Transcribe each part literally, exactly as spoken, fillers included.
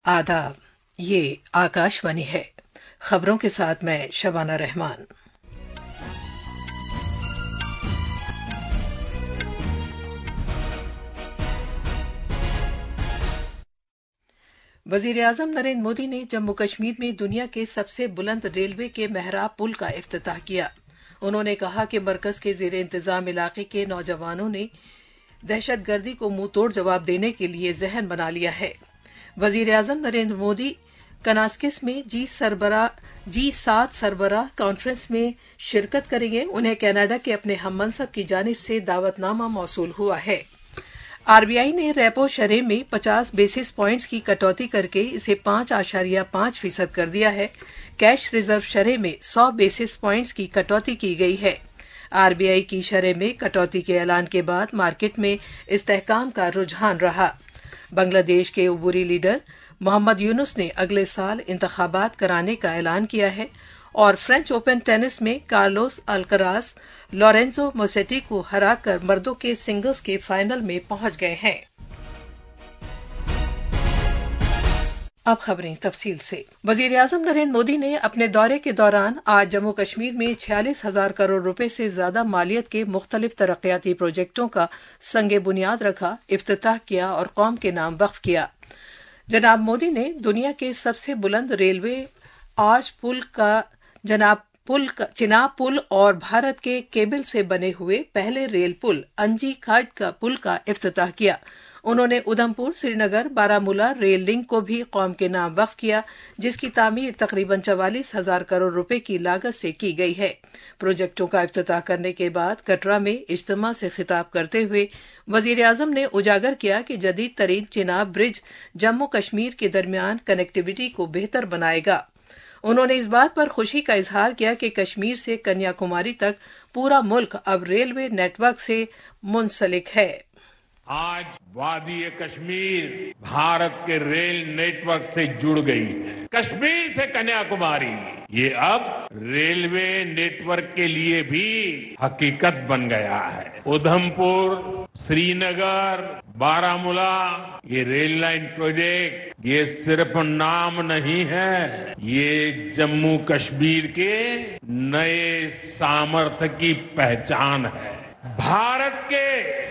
आदाब, ये आकाशवाणी है। खबरों के साथ मैं शबाना रहमान। वजीर आजम नरेंद्र मोदी ने जम्मू कश्मीर में दुनिया के सबसे बुलंद रेलवे के मेहराब पुल का इफ्तिताह किया। उन्होंने कहा कि मरकज के जेर इंतजाम इलाके के नौजवानों ने दहशतगर्दी को मुंह तोड़ जवाब देने के लिए जहन बना लिया है। वजीर आजम नरेंद्र मोदी कनास्किस में जी सरबरा जी सात सरबरा कॉन्फ्रेंस में शिरकत करेंगे। उन्हें कनाडा के अपने हममनसब की जानिब से दावतनामा मौसूल हुआ है। आरबीआई ने रेपो शरह में पचास बेसिस पॉइंट्स की कटौती करके इसे पांच आशारिया पांच फीसद कर दिया है। कैश रिजर्व शरह में सौ बेसिस पॉइंट्स की कटौती की गई है। आरबीआई की शरह में कटौती के ऐलान के बाद मार्केट में इस्तेहकाम का रुझान रहा। बांग्लादेश के उबूरी लीडर मोहम्मद यूनुस ने अगले साल इंतखाबात कराने का ऐलान किया है और फ्रेंच ओपन टेनिस में कार्लोस अल्कराज लोरेंजो मोसेटी को हराकर मर्दों के सिंगल्स के फाइनल में पहुंच गए हैं। अब खबरें तफसील से। वजीर आजम नरेंद्र मोदी ने अपने दौरे के दौरान आज जम्मू कश्मीर में छियालीस हजार करोड़ रुपए से ज्यादा मालियत के मुख्तलिफ तरक्याती प्रोजेक्टों का संगे बुनियाद रखा, इफ्तिताह किया और कौम के नाम वक्फ किया। जनाब मोदी ने दुनिया के सबसे बुलंद रेलवे आर्च पुल का जनाब पुल का चिनाब पुल और भारत के केबल से बने हुए पहले रेल पुल अंजी घाट का पुल का इफ्तिताह किया। उन्होंने उधमपुर श्रीनगर बारामूला रेल लिंक को भी कौम के नाम वक्फ किया, जिसकी तामीर तकरीबन चवालीस हजार करोड़ रुपए की लागत से की गई है। प्रोजेक्टों का इफ्तिताह करने के बाद कटरा में इज्तिमा से खिताब करते हुए वजीर आजम ने उजागर किया कि जदीद तरीन चिनाब ब्रिज जम्मू कश्मीर के दरमियान कनेक्टिविटी को बेहतर बनाएगा। उन्होंने इस बात पर खुशी का इजहार किया कि कश्मीर से कन्याकुमारी तक पूरा मुल्क अब रेलवे नेटवर्क से मुंसलिक है। आज वादी कश्मीर भारत के रेल नेटवर्क से जुड़ गई है। कश्मीर से कन्याकुमारी ये अब रेलवे नेटवर्क के लिए भी हकीकत बन गया है। उधमपुर, श्रीनगर, बारामूला ये रेल लाइन प्रोजेक्ट ये सिर्फ नाम नहीं है, ये जम्मू कश्मीर के नए सामर्थ्य की पहचान है। भारत के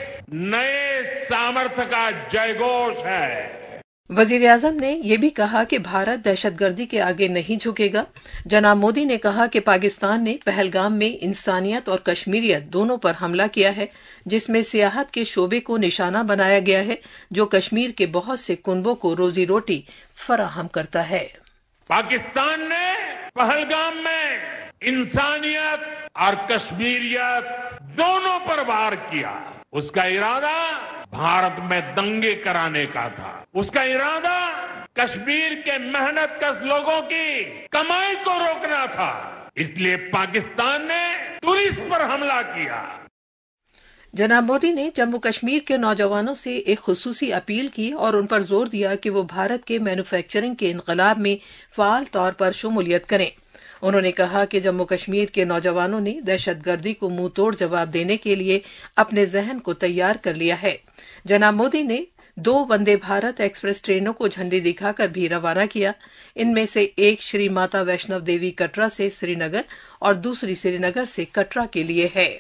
नए सामर्थ्य का जयघोष है। वजीर आजम ने यह भी कहा कि भारत दहशतगर्दी के आगे नहीं झुकेगा। जनाब मोदी ने कहा कि पाकिस्तान ने पहलगाम में इंसानियत और कश्मीरियत दोनों पर हमला किया है, जिसमें सियाहत के शोबे को निशाना बनाया गया है, जो कश्मीर के बहुत से कुनबों को रोजी रोटी फराहम करता है। पाकिस्तान ने पहलगाम में इंसानियत और कश्मीरियत दोनों पर वार किया। उसका इरादा भारत में दंगे कराने का था। उसका इरादा कश्मीर के मेहनत कश लोगों की कमाई को रोकना था। इसलिए पाकिस्तान ने टूरिस्ट पर हमला किया। जनाब मोदी ने जम्मू कश्मीर के नौजवानों से एक खुसूसी अपील की और उन पर जोर दिया कि वो भारत के मैन्युफैक्चरिंग के इनकलाब में फाल तौर पर शमूलियत करें। उन्होंने कहा कि जम्मू कश्मीर के नौजवानों ने दहशतगर्दी को मुंह तोड़ जवाब देने के लिए अपने जहन को तैयार कर लिया है। जनाब मोदी ने दो वंदे भारत एक्सप्रेस ट्रेनों को झंडी दिखाकर भी रवाना किया। इनमें से एक श्री माता वैष्णव देवी कटरा से श्रीनगर और दूसरी श्रीनगर से कटरा के लिए है।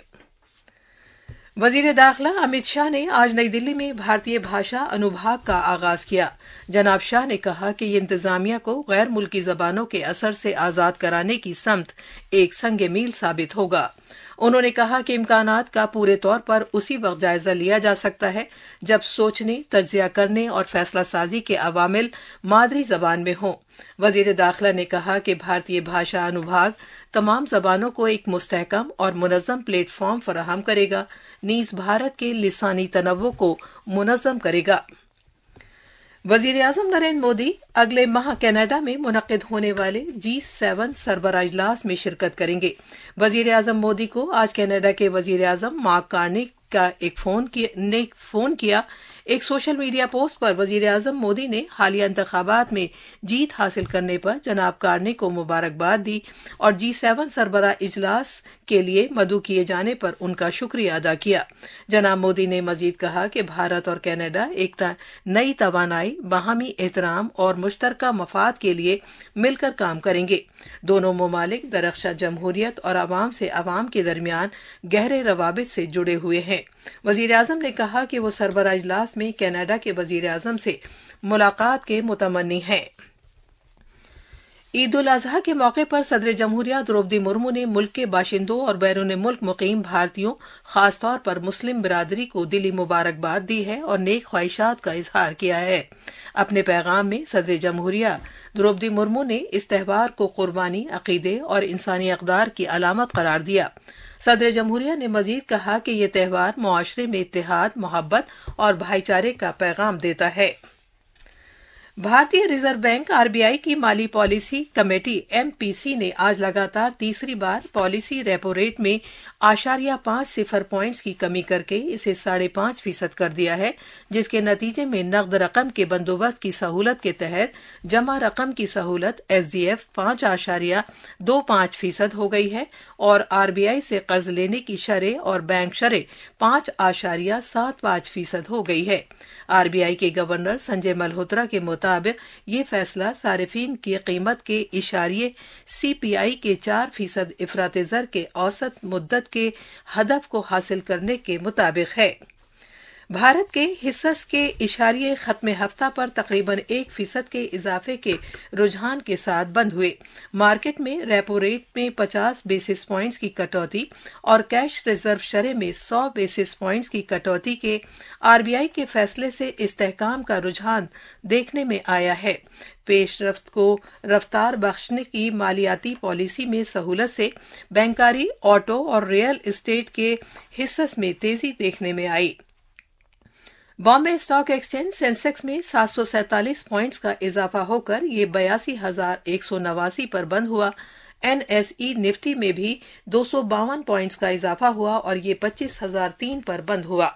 वजीर दाखिला अमित शाह ने आज नई दिल्ली में भारतीय भाषा अनुभाग का आगाज किया। जनाब शाह ने कहा कि ये इंतजामिया को गैर मुल्की जबानों के असर से आजाद कराने की समत एक संगे मील साबित होगा। उन्होंने कहा कि इम्कानात का पूरे तौर पर उसी वक्त जायजा लिया जा सकता है जब सोचने, तज्जिया करने और फैसला साजी के अवामिल मादरी जबान में हों। वजीर दाखिला ने कहा कि भारतीय भाषा अनुभाग तमाम जबानों को एक मुस्तहकम और मुनज़्ज़म प्लेटफॉर्म फराहम करेगा, नीज भारत के लिसानी तनव्वुर को मुनज़्ज़म करेगा। वजीर आजम नरेंद्र मोदी अगले माह कनाडा में मुनक्किद होने वाले जी सेवन सरबराह इजलास में शिरकत करेंगे। वजीर आजम मोदी को आज कनाडा के वजीर आजम मार्क कार्नी का एक फोन किया, ने फोन किया। ایک سوشل میڈیا پوسٹ پر وزیر اعظم مودی نے حالیہ انتخابات میں جیت حاصل کرنے پر جناب کارنی کو مبارکباد دی اور جی سیون سربراہ اجلاس کے لیے مدعو کیے جانے پر ان کا شکریہ ادا کیا۔ جناب مودی نے مزید کہا کہ بھارت اور کینیڈا ایک نئی توانائی، باہمی احترام اور مشترکہ مفاد کے لیے مل کر کام کریں گے۔ دونوں ممالک درخشاں جمہوریت اور عوام سے عوام کے درمیان گہرے روابط سے جڑے ہوئے ہیں۔ وزیر اعظم نے کہا کہ وہ سربراہ اجلاس میں کینیڈا کے وزیر اعظم سے ملاقات کے متمنی ہیں۔ عید الاضحیٰ کے موقع پر صدر جمہوریہ دروپدی مرمو نے ملک کے باشندوں اور بیرون ملک مقیم بھارتیوں، خاص طور پر مسلم برادری کو دلی مبارکباد دی ہے اور نیک خواہشات کا اظہار کیا ہے۔ اپنے پیغام میں صدر جمہوریہ دروپدی مرمو نے اس تہوار کو قربانی، عقیدے اور انسانی اقدار کی علامت قرار دیا۔ صدر جمہوریہ نے مزید کہا کہ یہ تہوار معاشرے میں اتحاد، محبت اور بھائی چارے کا پیغام دیتا ہے۔ بھارتی reserve bank R B I کی مالی policy committee M P C نے آج لگاتار تیسری بار پالیسی ریپو ریٹ میں آشاریہ پانچ صفر پوائنٹس کی کمی کر کے اسے ساڑھے پانچ فیصد کر دیا ہے، جس کے نتیجے میں نقد رقم کے بندوبست کی سہولت کے تحت جمع رقم کی سہولت ایس ڈی ایف پانچ آشاریہ دو پانچ فیصد ہو گئی ہے اور آر بی آئی سے قرض لینے کی شرح اور بینک شرح پانچ آشاریہ سات پانچ فیصد ہو گئی ہے۔ آر بی آئی کے گورنر سنجے ملہوترا کے مطابق یہ فیصلہ صارفین کی قیمت کے اشاریے سی پی آئی کے چار فیصد افراط زر کے اوسط مدت کے ہدف کو حاصل کرنے کے مطابق ہے۔ بھارت کے حصص کے اشاریے ختم ہفتہ پر تقریباً ایک فیصد کے اضافے کے رجحان کے ساتھ بند ہوئے۔ مارکیٹ میں ریپو ریٹ میں پچاس بیسس پوائنٹس کی کٹوتی اور کیش ریزرو شرح میں سو بیسس پوائنٹس کی کٹوتی کے آر بی آئی کے فیصلے سے استحکام کا رجحان دیکھنے میں آیا ہے۔ پیش رفت کو رفتار بخشنے کی مالیاتی پالیسی میں سہولت سے بینکاری، آٹو اور ریئل اسٹیٹ کے حصص میں تیزی دیکھنے میں آئی۔ بامبے اسٹاک ایکسچینج سینسیکس میں سات سو سینتالیس پوائنٹس کا اضافہ ہو کر یہ بیاسی ہزار ایک سو نواسی پر بند ہوا۔ این ایس ای نفٹی میں بھی دو سو باون پوائنٹس کا اضافہ ہوا اور یہ پچیس ہزار تین پر بند ہوا۔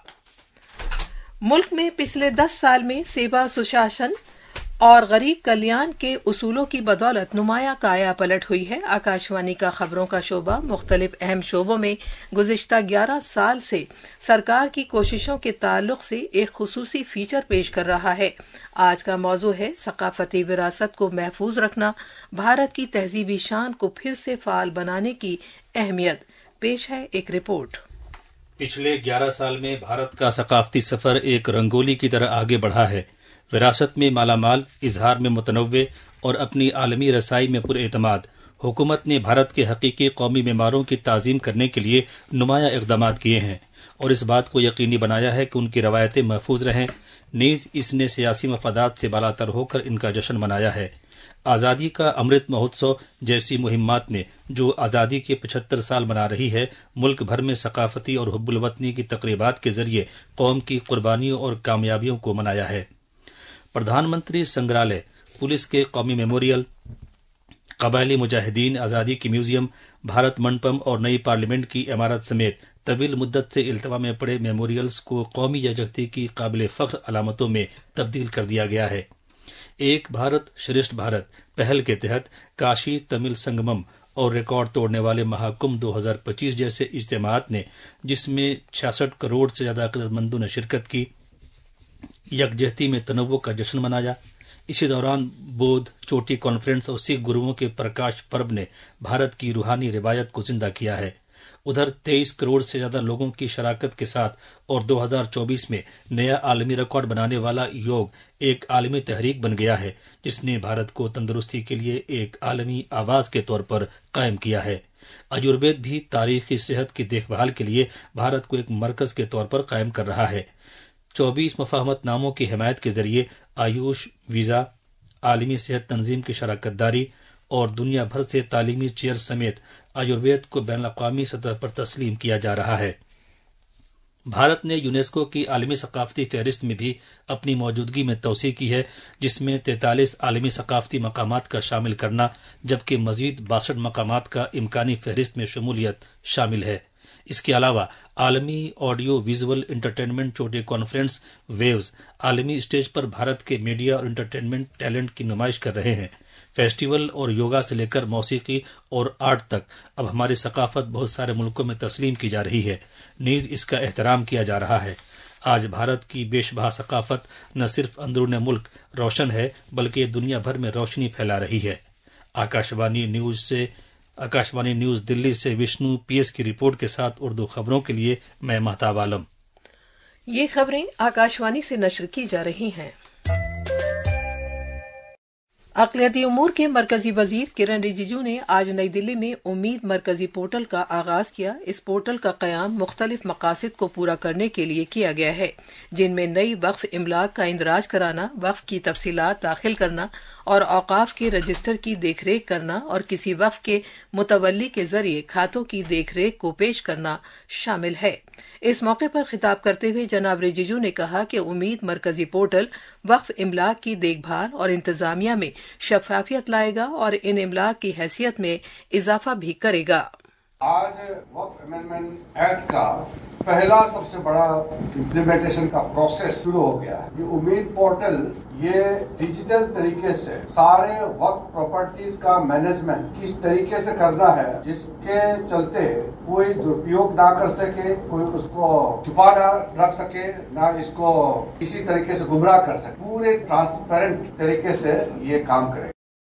ملک میں پچھلے دس سال میں سیوا سشاسن اور غریب کلیان کے اصولوں کی بدولت نمایاں کایا پلٹ ہوئی ہے۔ آکاشوانی کا خبروں کا شعبہ مختلف اہم شعبوں میں گزشتہ گیارہ سال سے سرکار کی کوششوں کے تعلق سے ایک خصوصی فیچر پیش کر رہا ہے۔ آج کا موضوع ہے ثقافتی وراثت کو محفوظ رکھنا، بھارت کی تہذیبی شان کو پھر سے فعال بنانے کی اہمیت۔ پیش ہے ایک رپورٹ۔ پچھلے گیارہ سال میں بھارت کا ثقافتی سفر ایک رنگولی کی طرح آگے بڑھا ہے۔ وراثت میں مالا مال، اظہار میں متنوع اور اپنی عالمی رسائی میں پر اعتماد، حکومت نے بھارت کے حقیقی قومی معماروں کی تعظیم کرنے کے لیے نمایاں اقدامات کیے ہیں اور اس بات کو یقینی بنایا ہے کہ ان کی روایتیں محفوظ رہیں۔ نیز اس نے سیاسی مفادات سے بالاتر ہو کر ان کا جشن منایا ہے۔ آزادی کا امرت مہوتسو جیسی مہمات نے جو آزادی کے پچہتر سال منا رہی ہے، ملک بھر میں ثقافتی اور حب الوطنی کی تقریبات کے ذریعے قوم کی قربانیوں اور کامیابیوں کو منایا ہے۔ پردھان منتری سنگرہالیہ، پولیس کے قومی میموریل، قبائلی مجاہدین آزادی کی میوزیم، بھارت منڈپم اور نئی پارلیمنٹ کی عمارت سمیت طویل مدت سے التوا میں پڑے میموریلز کو قومی یکجہتی کی قابل فخر علامتوں میں تبدیل کر دیا گیا ہے۔ ایک بھارت شریشٹھ بھارت پہل کے تحت کاشی تمل سنگمم اور ریکارڈ توڑنے والے مہاکمبھ دو ہزار پچیس جیسے اجتماعات نے، جس میں چھیاسٹھ کروڑ سے زیادہ عقیدت مندوں نے شرکت کی، یکجہتی میں تنوع کا جشن منایا۔ اسی دوران بودھ چوٹی کانفرنس اور سکھ گروؤں کے پرکاش پرب نے بھارت کی روحانی روایت کو زندہ کیا ہے۔ ادھر تیئیس کروڑ سے زیادہ لوگوں کی شراکت کے ساتھ اور دو ہزار چوبیس میں نیا عالمی ریکارڈ بنانے والا یوگ ایک عالمی تحریک بن گیا ہے، جس نے بھارت کو تندرستی کے لیے ایک عالمی آواز کے طور پر قائم کیا ہے۔ آیوروید بھی تاریخی صحت کی دیکھ بھال کے لیے بھارت کو ایک مرکز کے طور پر قائم کر رہا ہے۔ چوبیس مفاہمت ناموں کی حمایت کے ذریعے آیوش ویزا، عالمی صحت تنظیم کی شراکت داری اور دنیا بھر سے تعلیمی چیئر سمیت آیوروید کو بین الاقوامی سطح پر تسلیم کیا جا رہا ہے۔ بھارت نے یونیسکو کی عالمی ثقافتی فہرست میں بھی اپنی موجودگی میں توسیع کی ہے، جس میں تینتالیس عالمی ثقافتی مقامات کا شامل کرنا، جبکہ مزید باسٹھ مقامات کا امکانی فہرست میں شمولیت شامل ہے۔ اس کے علاوہ عالمی آڈیو ویژول انٹرٹینمنٹ چوٹی کانفرنس ویوز عالمی اسٹیج پر بھارت کے میڈیا اور انٹرٹینمنٹ ٹیلنٹ کی نمائش کر رہے ہیں۔ فیسٹیول اور یوگا سے لے کر موسیقی اور آرٹ تک اب ہماری ثقافت بہت سارے ملکوں میں تسلیم کی جا رہی ہے، نیز اس کا احترام کیا جا رہا ہے۔ آج بھارت کی بیش بہا ثقافت نہ صرف اندرون ملک روشن ہے بلکہ دنیا بھر میں روشنی پھیلا رہی ہے۔ آکاشوانی نیوز سے آکاشوانی نیوز دلی سے وشنو پی ایس کی رپورٹ کے ساتھ اردو خبروں کے لیے میں مہتاب عالم۔ یہ خبریں آکاشوانی سے نشر کی جا رہی ہیں۔ اقلیتی امور کے مرکزی وزیر کرن رجیجو نے آج نئی دلی میں امید مرکزی پورٹل کا آغاز کیا۔ اس پورٹل کا قیام مختلف مقاصد کو پورا کرنے کے لیے کیا گیا ہے، جن میں نئی وقف املاک کا اندراج کرانا، وقف کی تفصیلات داخل کرنا اور اوقاف کے رجسٹر کی دیکھ ریکھ کرنا اور کسی وقف کے متولی کے ذریعے کھاتوں کی دیکھ ریکھ کو پیش کرنا شامل ہے۔ اس موقع پر خطاب کرتے ہوئے جناب رجیجو نے کہا کہ امید مرکزی پورٹل وقف املاک کی دیکھ بھال اور انتظامیہ میں شفافیت لائے گا اور ان املاک کی حیثیت میں اضافہ بھی کرے گا۔ آج وقف امینڈمنٹ ایکٹ کا پہلا سب سے بڑا امپلیمنٹیشن کا پروسیس شروع ہو گیا ہے۔ یہ امید پورٹل یہ ڈیجیٹل طریقے سے سارے وقف پراپرٹیز کا مینجمنٹ کس طریقے سے کرنا ہے، جس کے چلتے کوئی درپیوگ نہ کر سکے، کوئی اس کو چھپا نہ رکھ سکے، نہ اس کو کسی طریقے سے گمراہ کر سکے، پورے ٹرانسپیرنٹ طریقے سے یہ کام کرے۔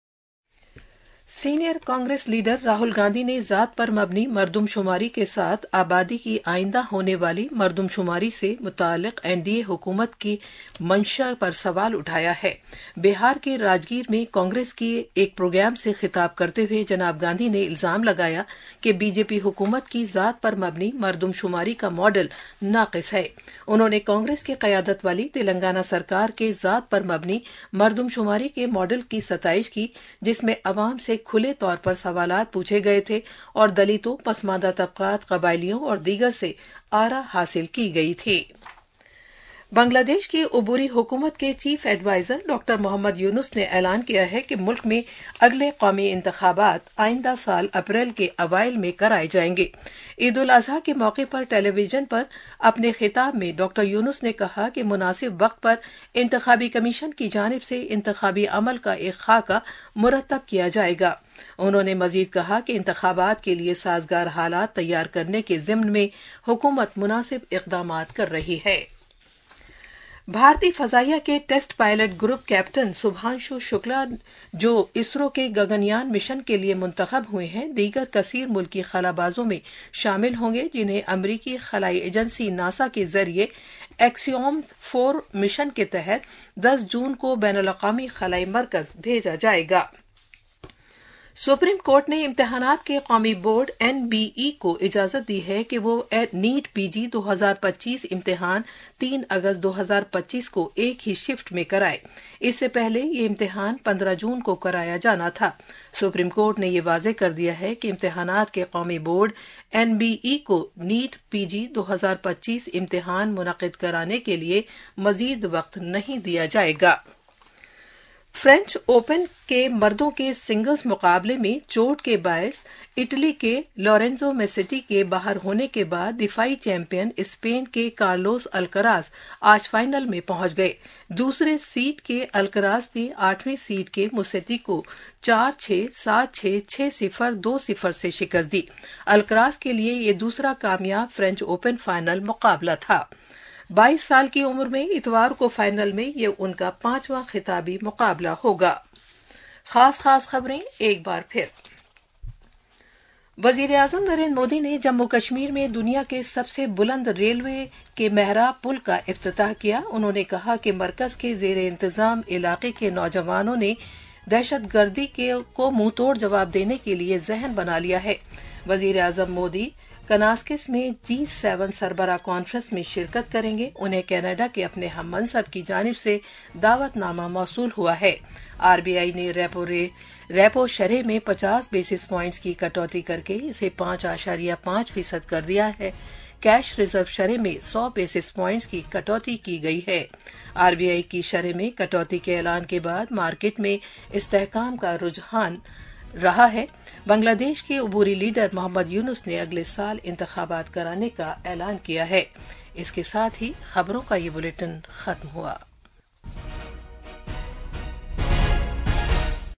سینئر کانگریس لیڈر راہل گاندھی نے ذات پر مبنی مردم شماری کے ساتھ آبادی کی آئندہ ہونے والی مردم شماری سے متعلق این ڈی اے حکومت کی منشا پر سوال اٹھایا ہے۔ بہار کے راجگیر میں کانگریس کے ایک پروگرام سے خطاب کرتے ہوئے جناب گاندھی نے الزام لگایا کہ بی جے پی حکومت کی ذات پر مبنی مردم شماری کا ماڈل ناقص ہے۔ انہوں نے کانگریس کی قیادت والی تلنگانہ سرکار کے ذات پر مبنی مردم شماری کے ماڈل کی ستائش کی، جس میں عوام سے کھلے طور پر سوالات پوچھے گئے تھے اور دلتوں، پسماندہ طبقات، قبائلیوں اور دیگر سے آرا حاصل کی گئی تھی۔ بنگلہ دیش کی عبوری حکومت کے chief adviser doctor Muhammad Yunus نے اعلان کیا ہے کہ ملک میں اگلے قومی انتخابات آئندہ سال اپریل کے اوائل میں کرائے جائیں گے۔ عید الاضحیٰ کے موقع پر ٹیلی ویژن پر اپنے خطاب میں ڈاکٹر یونس نے کہا کہ مناسب وقت پر انتخابی کمیشن کی جانب سے انتخابی عمل کا ایک خاکہ مرتب کیا جائے گا۔ انہوں نے مزید کہا کہ انتخابات کے لیے سازگار حالات تیار کرنے کے ضمن میں حکومت مناسب اقدامات کر رہی ہے۔ بھارتی فضائیہ کے test pilot group captain Shubhanshu Shukla جو اسرو کے گگنیان مشن کے لیے منتخب ہوئے ہیں، دیگر کثیر ملکی خلا بازوں میں شامل ہوں گے جنہیں امریکی خلائی ایجنسی ناسا کے ذریعے ایکسیوم فور مشن کے تحت دس جون کو بین الاقوامی خلائی مرکز بھیجا جائے گا۔ سپریم کورٹ نے امتحانات کے قومی بورڈ این بی ای کو اجازت دی ہے کہ وہ نیٹ پی جی دو ہزار پچیس امتحان تین اگست دو ہزار پچیس کو ایک ہی شفٹ میں کرائے۔ اس سے پہلے یہ امتحان پندرہ جون کو کرایا جانا تھا۔ سپریم کورٹ نے یہ واضح کر دیا ہے کہ امتحانات کے قومی بورڈ این بی ای کو نیٹ پی جی دو ہزار پچیس امتحان منعقد کرانے کے لیے مزید وقت نہیں دیا جائے گا۔ فرینچ اوپن کے مردوں کے سنگلز مقابلے میں چوٹ کے باعث اٹلی کے لورینزو میسیٹی کے باہر ہونے کے بعد دفاعی چیمپئن اسپین کے کارلوس الکراز آج فائنل میں پہنچ گئے۔ دوسرے سیڈ کے الکراز نے آٹھویں سیڈ کے میسیٹی کو چار چھ سات چھ چھ صفر دو صفر سے شکست دی۔ الکراز کے لیے یہ دوسرا کامیاب فرینچ اوپن فائنل مقابلہ تھا۔ بائیس سال کی عمر میں اتوار کو فائنل میں یہ ان کا پانچواں خطابی مقابلہ ہوگا۔ خاص خاص خبریں ایک بار پھر۔ وزیر اعظم نریندر مودی نے جموں کشمیر میں دنیا کے سب سے بلند ریلوے کے محراب پل کا افتتاح کیا۔ انہوں نے کہا کہ مرکز کے زیر انتظام علاقے کے نوجوانوں نے دہشت گردی کو منہ توڑ جواب دینے کے لیے ذہن بنا لیا ہے۔ وزیر اعظم مودی کناسکس میں جی سیون سربراہ کانفرنس میں شرکت کریں گے۔ انہیں کینیڈا کے اپنے ہم منصب کی جانب سے دعوت نامہ موصول ہوا ہے۔ آر بی آئی نے ریپو رے ریپو شرح میں پچاس بیسس پوائنٹس کی کٹوتی کر کے اسے پانچ اشاریہ پانچ فیصد کر دیا ہے۔ کیش ریزرو شرح میں سو بیسس پوائنٹس کی کٹوتی کی گئی ہے۔ آر بی آئی کی شرح میں کٹوتی کے اعلان کے بعد مارکیٹ میں استحکام کا رجحان रहा है। बांग्लादेश के अबूरी लीडर मोहम्मद यूनुस ने अगले साल इंतखाबात कराने का ऐलान किया है। इसके साथ ही खबरों का ये बुलेटिन खत्म हुआ।